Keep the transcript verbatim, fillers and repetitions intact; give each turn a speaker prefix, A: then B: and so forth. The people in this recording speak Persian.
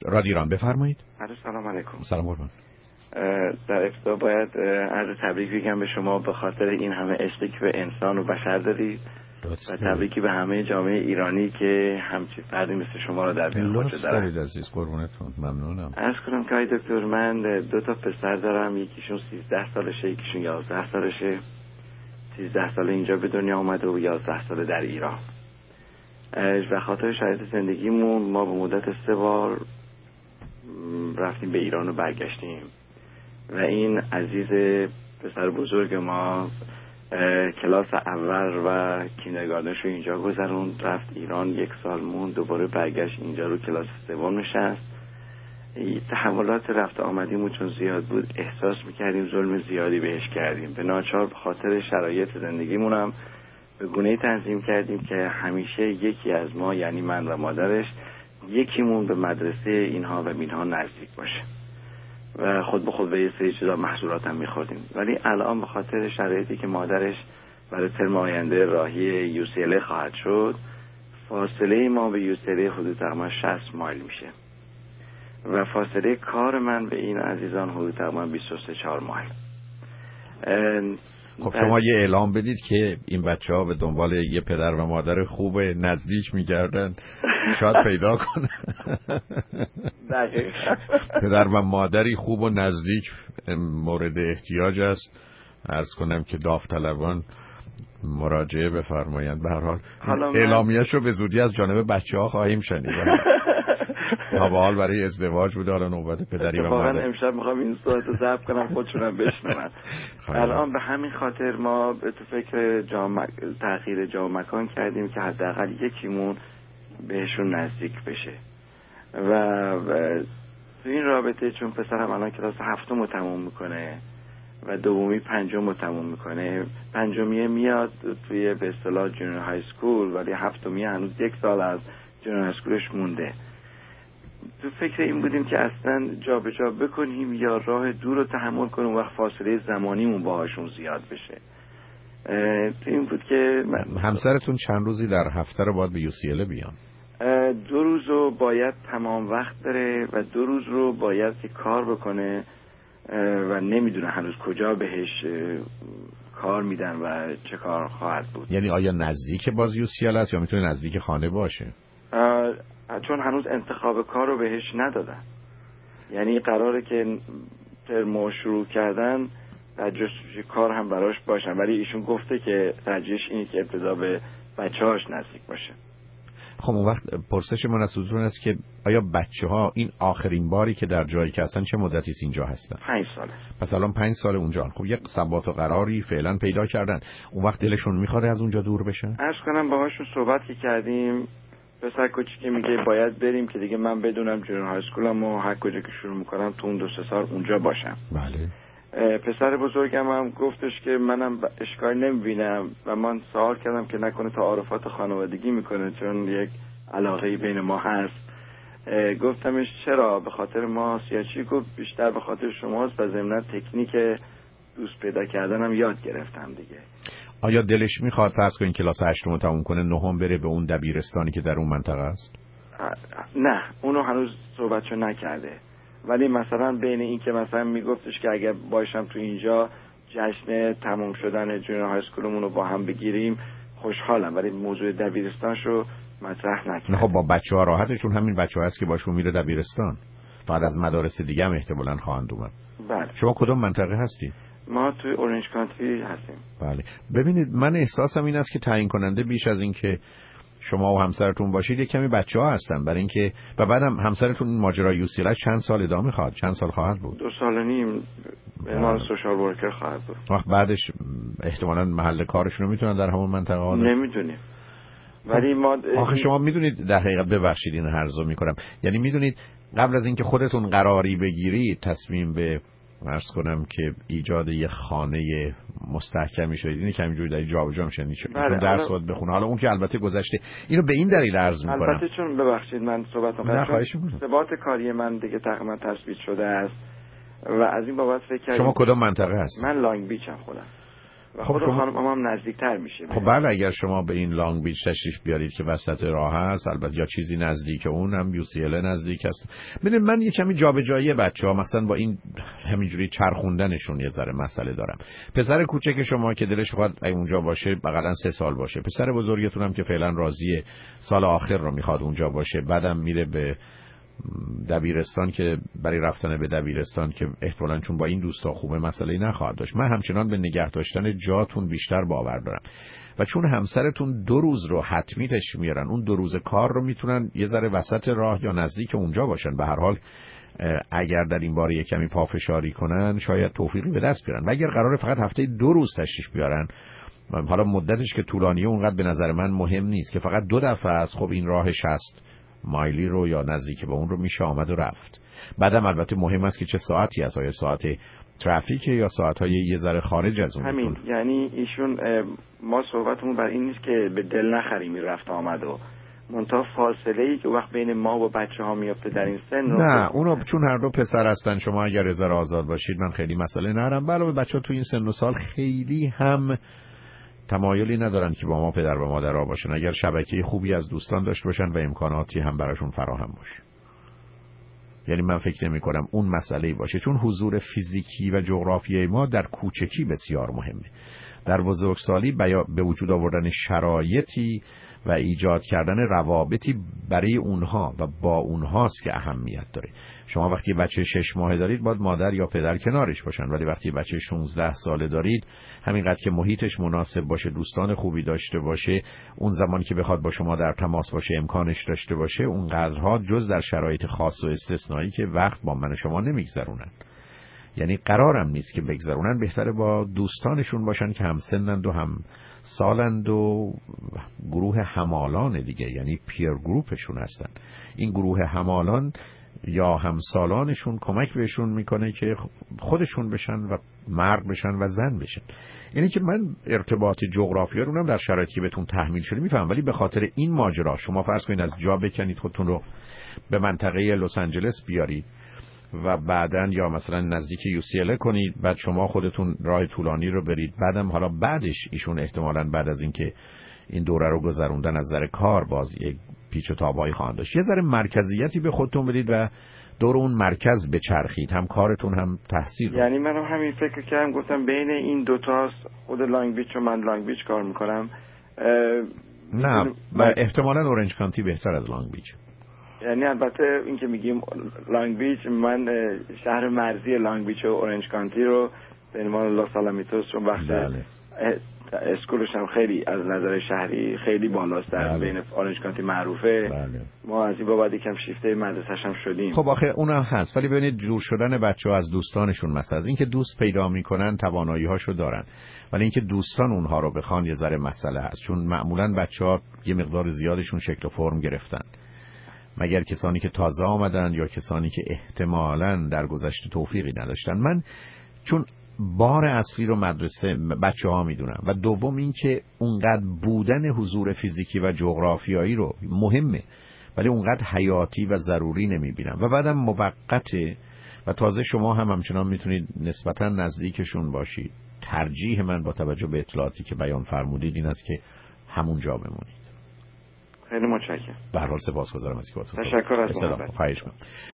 A: رادیو ایران، بفرمایید.
B: سلام علیکم.
A: سلام قربان.
B: در ابتدا باید عرض تبریک بگم به شما به خاطر این همه عشقی که به انسان و بشر دارید و تبریکی به همه جامعه ایرانی که همچین فردی مثل شما را در بین خودش دارن.
A: لطف عزیز، قربونتون، ممنونم.
B: عرض کنم که آقای دکتر، من دو تا پسر دارم، یکیشون سیزده سالشه، یکیشون یازده سالشه. سیزده ساله اینجا به دنیا اومده و یازده ساله در ایران. و خاطر شرایط زندگیمون ما به مدت سه بار رفتیم به ایران و برگشتیم و این عزیز پسر بزرگ ما کلاس اول و کیندرگاردنش رو اینجا گذروند، رفت ایران یک سال موند، دوباره برگشت اینجا رو کلاس سوم نشست. تحولات رفت آمدیمون چون زیاد بود احساس میکردیم ظلم زیادی بهش کردیم، به ناچار به خاطر شرایط زندگیمون هم به گونه‌ای تنظیم کردیم که همیشه یکی از ما، یعنی من و مادرش، یکیمون به مدرسه اینها و اینها نزدیک باشه و خود به خود به یه سری چیزا محصولات هم میخوردیم. ولی الان به خاطر شرایطی که مادرش برای ترم آینده راهی یو سی ال خواهد شد، فاصله ما به یو سی ال حدود تقریبا شصت مایل میشه و فاصله کار من به این عزیزان حدود تقریبا بیست و سه چهار مایل.
A: خب شما یه اعلام بدید که این بچه ها به دنبال یه پدر و مادر خوب نزدیک میگردن، شاید پیدا کنه.
B: دقیقا
A: پدر و مادری خوب و نزدیک مورد احتیاج است. عرض کنم که داوطلبان مراجعه بفرمایند. به هر حال اعلامیه‌اش رو به زودی از جانب بچه ها خواهیم شنید. تا به حال برای ازدواج بوده، حالا نوبت پدری و مادر.
B: واقعا امشب میخوام این صحبت رو ضبط کنم خودشونم بشنون. الان به همین خاطر ما به تو فکر جامع تغییر جا و مکان کردیم که حداقل یکیمون بهشون نزدیک بشه و, و تو این رابطه چون پسرم الان کلاس هفتم رو تموم میکنه و دومی پنجم رو تموم میکنه، پنجمیه میاد توی به اصطلاح جونیور های اسکول ولی هفتمیه هنوز یک سال از جونیور های اسکولش مونده. تو فکر این بودیم که اصلا جا به جا بکنیم یا راه دور رو تحمل کنیم وقت فاصله زمانیمون باهاشون زیاد بشه. تو این بود که
A: همسرتون چند روزی در هفته رو باید به یو سی ال بیان؟
B: دو روز رو باید تمام وقت بره و دو روز رو باید که کار بکنه و نمیدونه هنوز کجا بهش کار میدن و چه کار خواهد بود.
A: یعنی آیا نزدیک باز یو سی ال است یا میتونه نزدیک خانه باشه؟
B: چون هنوز انتخاب کار رو بهش ندادن، یعنی قراره که ترمو شروع کردن تجربه کار هم براش باشن، ولی ایشون گفته که ترجیحش اینه که ابتدا به بچه‌هاش نزدیک باشه.
A: خب اون وقت پرسش من از حضورتون است که آیا بچه ها این آخرین باری که در جایی که هستن چه مدتی اینجا هستن؟
B: پنج ساله.
A: پس الان پنج سال اونجا. خب یک ثبات و قراری فعلا پیدا کردن، اون وقت دلشون میخواد از اونجا دور بشن؟
B: عرض کنم باهاشون صحبت که کردیم، پسر کوچیکی میگه باید بریم که دیگه من بدونم جونیور های اسکولمو هر کجا که شروع میکنم تو اون دو سه سال اونجا باشم.
A: بله.
B: پسر بزرگم هم گفتش که منم اشکال نمیبینم و من سوال کردم که نکنه تعارفات خانوادگی میکنه چون یک علاقه بین ما هست. گفتمش چرا؟ به خاطر ما سیاچی؟ گفت بیشتر به خاطر شماست و ضمن تکنیک دوست پیدا کردنم یاد گرفتم دیگه.
A: آیا دلش میخواد فرض کنین کلاس هشتم رو تموم کنه نهم بره به اون دبیرستانی که در اون منطقه است؟
B: نه اونو هنوز صحبتشو نکرده، ولی مثلا بین این که مثلا میگفتش که اگه باشم تو اینجا جشن تموم شدن جونیور های اسکولمون رو با هم بگیریم خوشحالم، ولی موضوع دبیرستانشو مطرح نکرده.
A: خب با بچه‌ها راحتشون همین بچه‌ها هست که باشون میره دبیرستان، فقط از مدارس دیگه هم احتمالاً خواهند اومد.
B: بله.
A: شما کدوم منطقه هستی؟
B: ما توی اورنج کانتری هستیم.
A: بله. ببینید من احساسم این است که تعیین کننده بیش از این که شما و همسرتون باشید یک کمی بچه‌ها هستن، برای اینکه و بعدم همسرتون این ماجرای یو سی ال چند سال ادامه خواهد چند سال خواهد بود؟
B: دو سال و نیم عنوان سوشال ورکر خواهد بود.
A: وقت بعدش احتمالاً محل کارشون رو میتونن در همون منطقه ها؟
B: نمیدونیم. ولی ما
A: آخه شما میدونید در حقیقت ببخشید این هرزو میکنم، یعنی میدونید قبل از اینکه خودتون قراری بگیرید تصمیم به عرض کنم که ایجاد یه خانه مستحکمی شدید، اینه که همینجوری در جابجا میشن چون درس واد بخونه. حالا اون که البته گذشته، اینو به این دلیل عرض میکنم
B: البته چون ببخشید من صحبت کنم ثبات کاری من دیگه تقریبا تثبیت شده است و از این بابت فکر کردم.
A: شما کدوم منطقه هست؟
B: من لانگ بیچم خودم. و خود خانم هم نزدیکتر میشه.
A: خب بله، اگر شما به این لانگ بیچ تشریف بیارید که وسط راه هست، البته یا چیزی نزدیک اون، هم یو سی ال نزدیک است. ببینید من یه کمی جابجایی بچه‌ها مثلا با این همینجوری چرخوندنشون یه ذره مسئله دارم. پسر کوچک شما که دلش بخواد اونجا باشه بغلن سه سال باشه، پسر بزرگتون هم که فعلا راضیه سال آخر رو میخواد اونجا باشه، بعدم میره به دبیرستان که برای رفتن به دبیرستان که احتمالاً چون با این دوستا خوبه مسئله‌ای نخواهد داشت. من همچنان به نگه داشتن جاتون بیشتر باور دارم و چون همسرتون دو روز رو حتمی تشریف میارن، اون دو روز کار رو میتونن یه ذره وسط راه یا نزدیک اونجا باشن. به هر حال اگر در این باره یک کمی پافشاری کنن شاید توفیقی به دست بیارن. و اگر قراره فقط هفته دو روز تشریف بیارن، حالا مدتش که طولانیه اونقدر به نظر من مهم نیست که فقط دو دفعه است، خب این راه شصت مایلی رو یا نزدیک به اون رو میشه آمد و رفت. بعدم البته مهم است که چه ساعتی است، آیا ساعت ترافیک یا ساعت‌های یه ذره خارج از اون.
B: همین میتون. یعنی ایشون ما صحبتمون بر این نیست که به دل نخریم رفت آمد و منتها فاصله ای که وقت بین ما و بچه‌ها میفته در این سن.
A: نه اونو چون هر دو پسر هستن، شما اگر ازار آزاد باشید من خیلی مسئله ندارم. علاوه بچه‌ها تو این سن و سال خیلی هم تمایلی ندارن که با ما پدر و مادرها باشن، اگر شبکه خوبی از دوستان داشته باشن و امکاناتی هم براشون فراهم باشه. یعنی من فکر نمی کنم اون مسئله باشه، چون حضور فیزیکی و جغرافیایی ما در کوچکی بسیار مهمه. در بزرگسالی به وجود آوردن شرایطی و ایجاد کردن روابطی برای اونها و با اونهاست که اهمیت داره. شما وقتی بچه شش ماهه دارید باید مادر یا پدر کنارش باشن، ولی وقتی بچه شانزده ساله دارید همینقدر که محیطش مناسب باشه، دوستان خوبی داشته باشه، اون زمان که بخواد با شما در تماس باشه امکانش داشته باشه، اون قدرها جز در شرایط خاص و استثنایی که وقت با من و شما نمیگذرونن. یعنی قرارم نیست که بگذرونن، بهتره با دوستانشون باشن که هم سنند و هم سالند و گروه همالان دیگه، یعنی پیر گروپشون هستن. این گروه همالان یا همسالانشون کمک بهشون میکنه که خودشون بشن و مرد بشن و زن بشن. یعنی که من ارتباط جغرافیایی رو هم در شرایطی که بهتون تحمیل شده میفهم، ولی به خاطر این ماجرا شما فرض کنید از جا بکنید خودتون رو به منطقه لس آنجلس بیارید و بعدن یا مثلا نزدیک یو سی ال کنید، بعد شما خودتون راه طولانی رو برید، بعدم حالا بعدش ایشون احتمالاً بعد از اینکه این دوره رو گذروندن از نظر کار باز یک پیچ و تابایی خواهند داشت. یه ذره مرکزیتی به خودتون بدید و دور اون مرکز بچرخید، هم کارتون هم تحصیل.
B: یعنی منم هم همین فکر کردم، گفتم بین این دو تاست، خود لانگ بیچ و من لانگ بیچ کار میکنم.
A: نه و احتمالاً اورنج کانتی بهتر از لانگ بیچ.
B: یعنی البته این که میگیم لانگ بیچ، من شهر مرزی لانگ بیچ و اورنج کانتی رو به عنوان لاس آلامیتوس رو وقت اسکولش هم خیلی از نظر شهری خیلی بالاست، در بین اورنج کانتی معروفه. بله. ما از این بابت یکم شیفته مدرسه‌ش هم شدیم.
A: خب آخه اونم هست، ولی ببینید جور شدن بچه‌ها از دوستانشون، مثلا از اینکه دوست پیدا میکنن توانایی‌هاشو دارن، ولی اینکه دوستان اونها رو بخوان یه ذره مسئله هست، چون معمولاً بچه‌ها یه مقدار زیادشون شکل و فرم گرفتن، مگر کسانی که تازه آمدن یا کسانی که احتمالاً در گذشته توفیقی نداشتن. من چون بار اصلی رو مدرسه بچه ها میدونم و دوم این که اونقدر بودن حضور فیزیکی و جغرافیایی رو مهمه ولی اونقدر حیاتی و ضروری نمیبینم و بعدم موقته و تازه شما هم همچنان میتونید نسبتا نزدیکشون باشید. ترجیح من با توجه به اطلاعاتی که بیان فرمودید این است که همونجا بمونید.
B: خیلی متشکرم.
A: به هر حال سپاسگزارم از اینکه با
B: تشکر از محبت.